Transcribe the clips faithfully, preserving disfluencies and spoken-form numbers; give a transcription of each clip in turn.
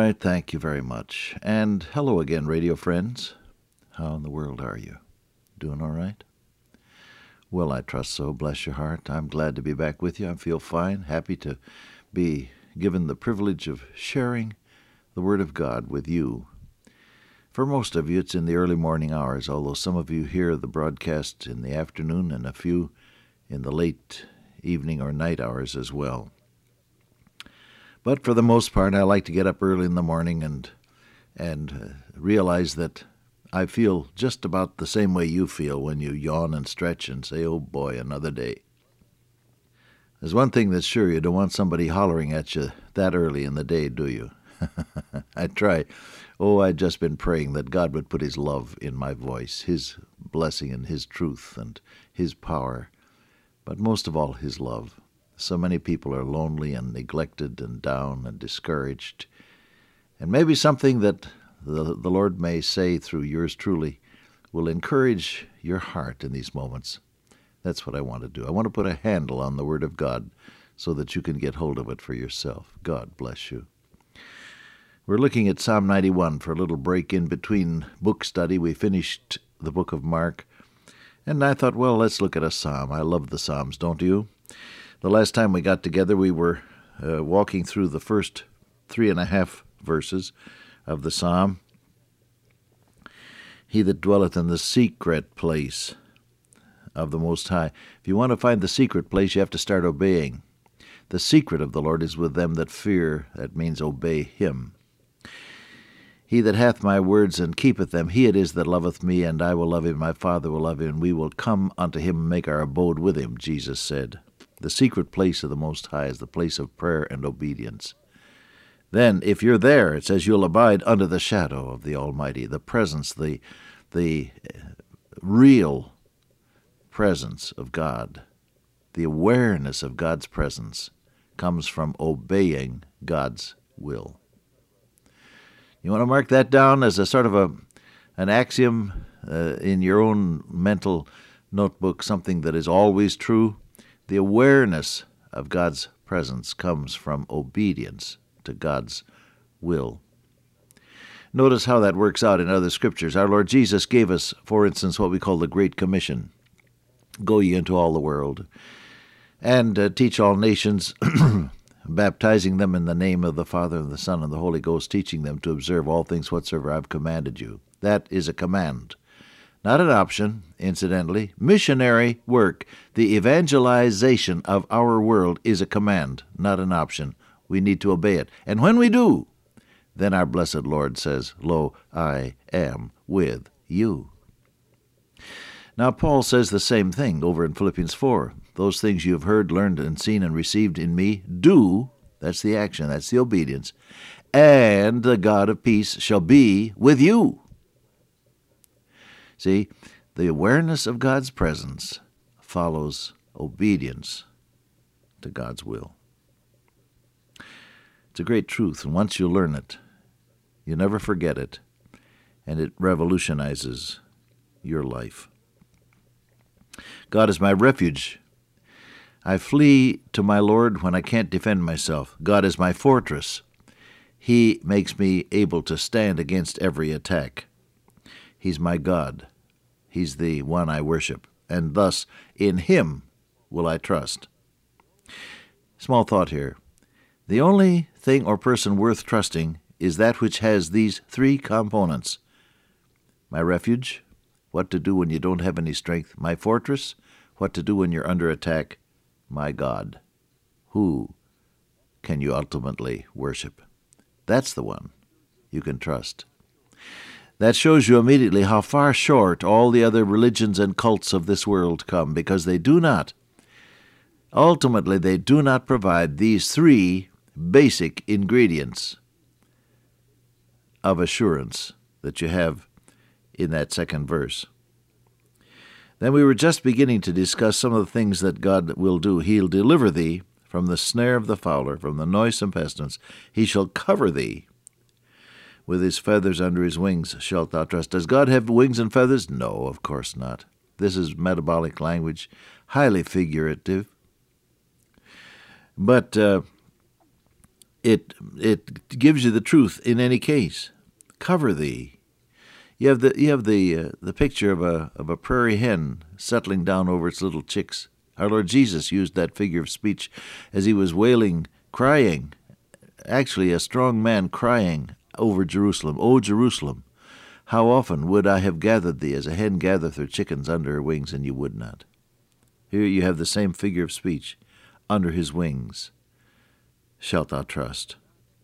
right, thank you very much. And hello again, radio friends. How in the world are you? Doing all right? Well, I trust so. Bless your heart. I'm glad to be back with you. I feel fine, happy to be given the privilege of sharing the Word of God with you. For most of you, it's in the early morning hours, although some of you hear the broadcast in the afternoon and a few in the late evening or night hours as well. But for the most part, I like to get up early in the morning and and uh, realize that I feel just about the same way you feel when you yawn and stretch and say, oh boy, another day. There's one thing that's sure, you don't want somebody hollering at you that early in the day, do you? I try. Oh, I'd just been praying that God would put His love in my voice, His blessing and His truth and His power, but most of all, His love. So many people are lonely and neglected and down and discouraged. And maybe something that the, the Lord may say through yours truly will encourage your heart in these moments. That's what I want to do. I want to put a handle on the Word of God so that you can get hold of it for yourself. God bless you. We're looking at Psalm ninety-one for a little break in between book study. We finished the book of Mark, and I thought, well, let's look at a psalm. I love the Psalms, don't you? The last time we got together, we were uh, walking through the first three and a half verses of the psalm. He that dwelleth in the secret place of the Most High. If you want to find the secret place, you have to start obeying. The secret of the Lord is with them that fear. That means obey Him. He that hath my words and keepeth them, he it is that loveth me, and I will love him, my Father will love him, and we will come unto him and make our abode with him, Jesus said. The secret place of the Most High is the place of prayer and obedience. Then, if you're there, it says you'll abide under the shadow of the Almighty, the presence, the, the real presence of God. The awareness of God's presence comes from obeying God's will. You want to mark that down as a sort of a an axiom uh, in your own mental notebook, something that is always true? The awareness of God's presence comes from obedience to God's will. Notice how that works out in other scriptures. Our Lord Jesus gave us, for instance, what we call the Great Commission. Go ye into all the world, and uh, teach all nations, baptizing them in the name of the Father, and the Son, and the Holy Ghost, teaching them to observe all things whatsoever I've commanded you. That is a command. Not an option, incidentally. Missionary work, the evangelization of our world, is a command, not an option. We need to obey it. And when we do, then our blessed Lord says, Lo, I am with you. Now, Paul says the same thing over in Philippians four. Those things you have heard, learned, and seen, and received in me, do, that's the action, that's the obedience, and the God of peace shall be with you. See, the awareness of God's presence follows obedience to God's will. It's a great truth, and once you learn it, you never forget it, and it revolutionizes your life. God is my refuge. I flee to my Lord when I can't defend myself. God is my fortress. He makes me able to stand against every attack. He's my God. He's the one I worship, and thus in Him will I trust. Small thought here. The only thing or person worth trusting is that which has these three components. My refuge, what to do when you don't have any strength. My fortress, what to do when you're under attack. My God, who can you ultimately worship? That's the one you can trust. That shows you immediately how far short all the other religions and cults of this world come, because they do not, ultimately they do not provide these three basic ingredients of assurance that you have in that second verse. Then we were just beginning to discuss some of the things that God will do. He'll deliver thee from the snare of the fowler, from the noisome pestilence. He shall cover thee with his feathers under his wings shalt thou trust. Does God have wings and feathers? No, of course not. This is metabolic language, highly figurative. But uh, it it gives you the truth in any case. Cover thee. You have the you have the uh, the picture of a of a prairie hen settling down over its little chicks. Our Lord Jesus used that figure of speech as he was wailing, crying, actually a strong man crying over Jerusalem. O Jerusalem, how often would I have gathered thee as a hen gathereth her chickens under her wings, and you would not. Here you have the same figure of speech. Under his wings shalt thou trust.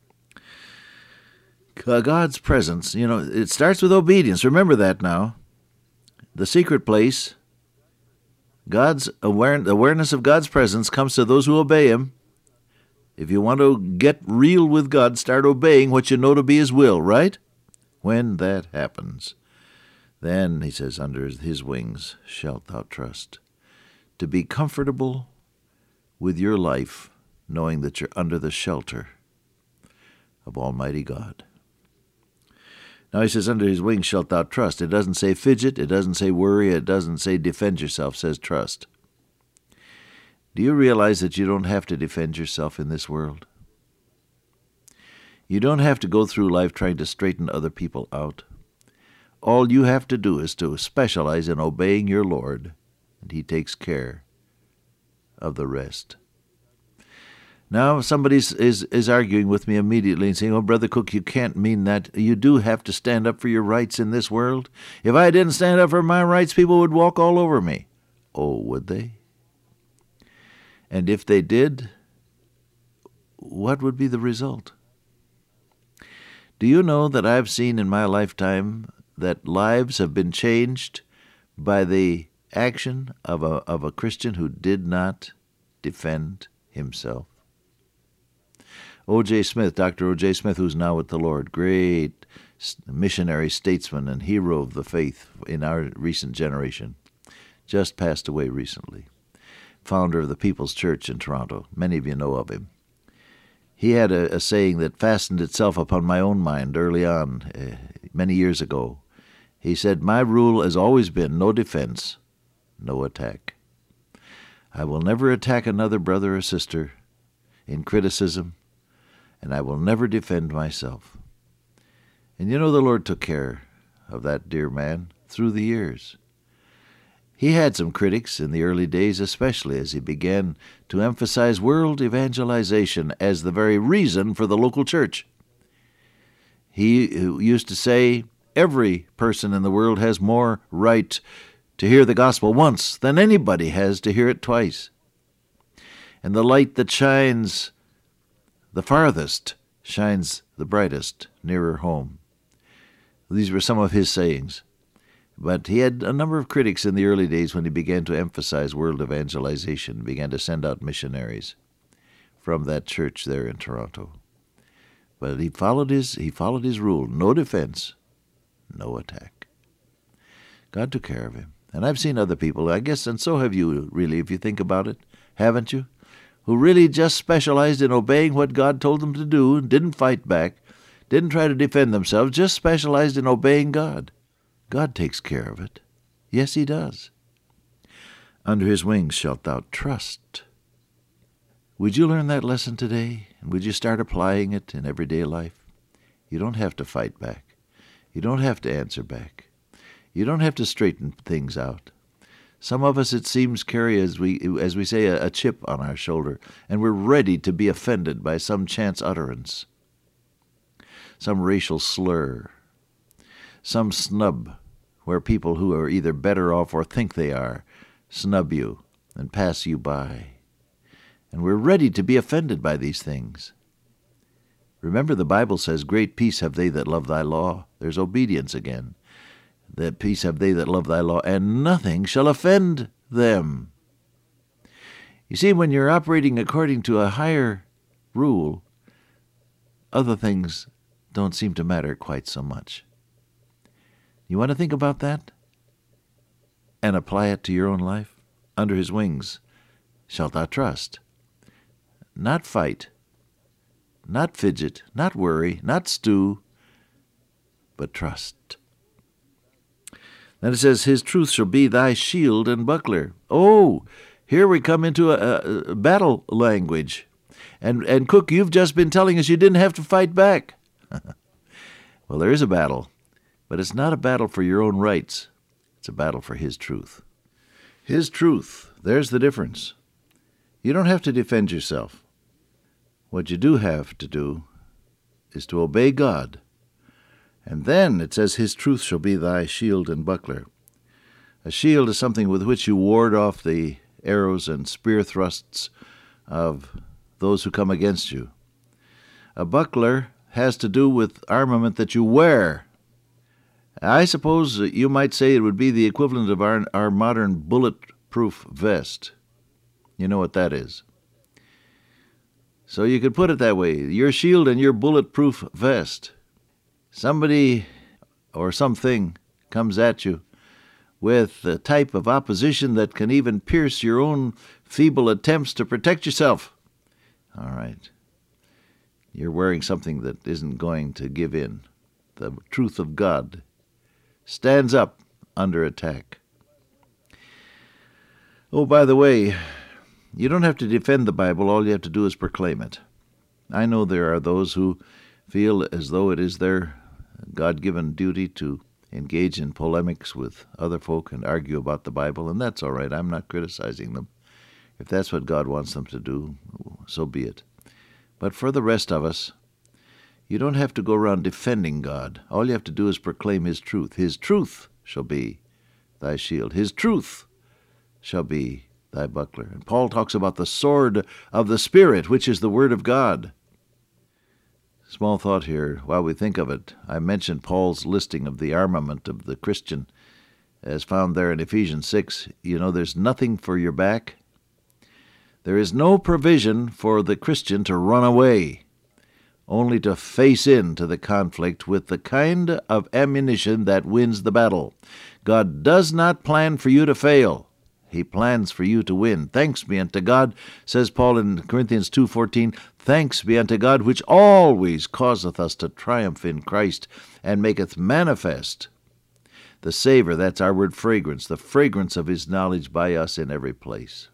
God's presence, you know, it starts with obedience. Remember that now. The secret place, God's aware, awareness of God's presence comes to those who obey him. If you want to get real with God, start obeying what you know to be his will, right? When that happens, then, he says, under his wings shalt thou trust. To be comfortable with your life, knowing that you're under the shelter of Almighty God. Now he says, under his wings shalt thou trust. It doesn't say fidget, it doesn't say worry, it doesn't say defend yourself, it says trust. Do you realize that you don't have to defend yourself in this world? You don't have to go through life trying to straighten other people out. All you have to do is to specialize in obeying your Lord, and he takes care of the rest. Now somebody is, is arguing with me immediately and saying, oh, Brother Cook, you can't mean that. You do have to stand up for your rights in this world. If I didn't stand up for my rights, people would walk all over me. Oh, would they? And if they did, what would be the result? Do you know that I've seen in my lifetime that lives have been changed by the action of a, of a Christian who did not defend himself? O J. Smith, Doctor O J. Smith, who's now with the Lord, great missionary statesman and hero of the faith in our recent generation, just passed away recently. Founder of the People's Church in Toronto. Many of you know of him. He had a, a saying that fastened itself upon my own mind early on, uh, many years ago. He said, my rule has always been no defense, no attack. I will never attack another brother or sister in criticism, and I will never defend myself. And you know, the Lord took care of that dear man through the years. He had some critics in the early days, especially as he began to emphasize world evangelization as the very reason for the local church. He used to say, every person in the world has more right to hear the gospel once than anybody has to hear it twice. And the light that shines the farthest shines the brightest nearer home. These were some of his sayings. But he had a number of critics in the early days when he began to emphasize world evangelization, began to send out missionaries from that church there in Toronto. But he followed his he followed his rule, no defense, no attack. God took care of him. And I've seen other people, I guess, and so have you, really, if you think about it, haven't you? Who really just specialized in obeying what God told them to do, didn't fight back, didn't try to defend themselves, just specialized in obeying God. God takes care of it. Yes, he does. Under his wings shalt thou trust. Would you learn that lesson today? And would you start applying it in everyday life? You don't have to fight back. You don't have to answer back. You don't have to straighten things out. Some of us, it seems, carry, as we as we say, a, a chip on our shoulder, and we're ready to be offended by some chance utterance, some racial slur, some snub, where people who are either better off or think they are snub you and pass you by. And we're ready to be offended by these things. Remember, the Bible says, great peace have they that love thy law. There's obedience again. That peace have they that love thy law, and nothing shall offend them. You see, when you're operating according to a higher rule, other things don't seem to matter quite so much. You want to think about that and apply it to your own life? Under his wings shalt thou trust. Not fight, not fidget, not worry, not stew, but trust. Then it says, his truth shall be thy shield and buckler. Oh, here we come into a, a battle language. And, and Cook, you've just been telling us you didn't have to fight back. Well, there is a battle, but it's not a battle for your own rights. It's a battle for His truth. His truth, there's the difference. You don't have to defend yourself. What you do have to do is to obey God. And then it says, His truth shall be thy shield and buckler. A shield is something with which you ward off the arrows and spear thrusts of those who come against you. A buckler has to do with armament that you wear. I suppose you might say it would be the equivalent of our, our modern bulletproof vest. You know what that is. So you could put it that way, your shield and your bulletproof vest. Somebody or something comes at you with the type of opposition that can even pierce your own feeble attempts to protect yourself. All right. You're wearing something that isn't going to give in. The truth of God stands up under attack. Oh, by the way, you don't have to defend the Bible. All you have to do is proclaim it. I know there are those who feel as though it is their God-given duty to engage in polemics with other folk and argue about the Bible, and that's all right. I'm not criticizing them. If that's what God wants them to do, so be it. But for the rest of us, you don't have to go around defending God. All you have to do is proclaim His truth. His truth shall be thy shield. His truth shall be thy buckler. And Paul talks about the sword of the Spirit, which is the Word of God. Small thought here, while we think of it, I mentioned Paul's listing of the armament of the Christian as found there in Ephesians six. You know, there's nothing for your back. There is no provision for the Christian to run away, only to face into the conflict with the kind of ammunition that wins the battle. God does not plan for you to fail. He plans for you to win. Thanks be unto God, says Paul in Corinthians two fourteen, thanks be unto God, which always causeth us to triumph in Christ, and maketh manifest the savor, that's our word fragrance, the fragrance of His knowledge by us in every place.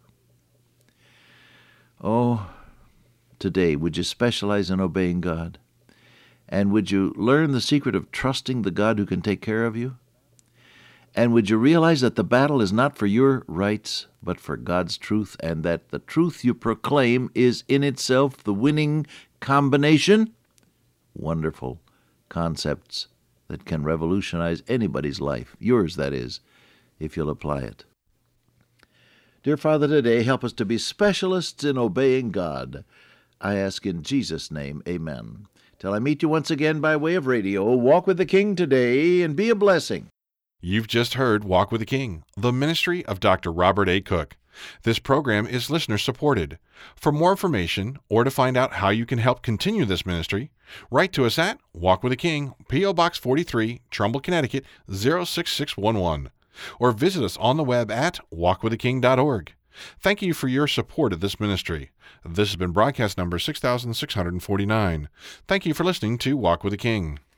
Oh, today, would you specialize in obeying God? And would you learn the secret of trusting the God who can take care of you? And would you realize that the battle is not for your rights, but for God's truth, and that the truth you proclaim is in itself the winning combination? Wonderful concepts that can revolutionize anybody's life, yours, that is, if you'll apply it. Dear Father, today help us to be specialists in obeying God. I ask in Jesus' name, amen. Till I meet you once again by way of radio, walk with the King today and be a blessing. You've just heard Walk with the King, the ministry of Doctor Robert A. Cook. This program is listener-supported. For more information or to find out how you can help continue this ministry, write to us at Walk with the King, P O. Box forty-three, Trumbull, Connecticut, zero six six one one. Or visit us on the web at walk with the king dot org. Thank you for your support of this ministry. This has been broadcast number six thousand six hundred forty-nine. Thank you for listening to Walk with the King.